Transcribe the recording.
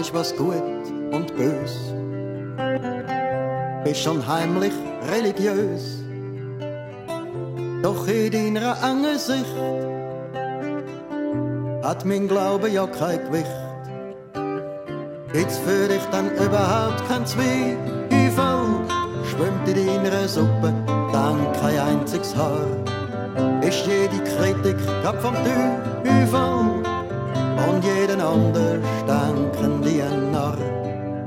weisst, was gut und bös. Bist schon heimlich religiös. Doch in deiner engen Sicht hat mein Glaube ja kein Gewicht. Gibt's für dich dann überhaupt kein Zweifel? Schwimmt in deiner Suppe dann kein einziges Haar? Ist jede Kritik grad vom Teufel und jeden anders denken wie ein Narr?